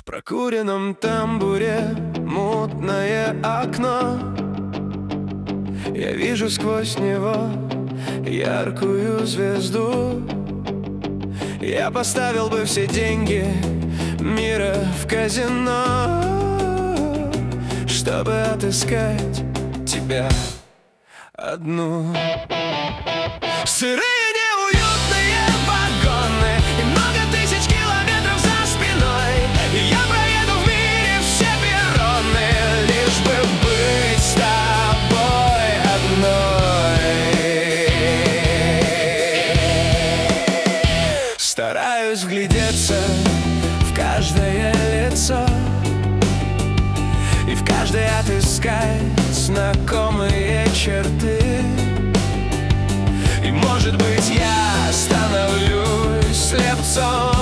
В прокуренном тамбуре мутное окно. Я вижу сквозь него яркую звезду. Я поставил бы все деньги мира в казино, чтобы отыскать тебя одну. Сырые неуютные вагоны и много тысяч километров за спиной. Я проеду в мире все перроны, лишь бы быть с тобой одной. Стараюсь вглядеться в каждое лицо и в каждой отыскать знакомые черты. И, может быть, я становлюсь слепцом.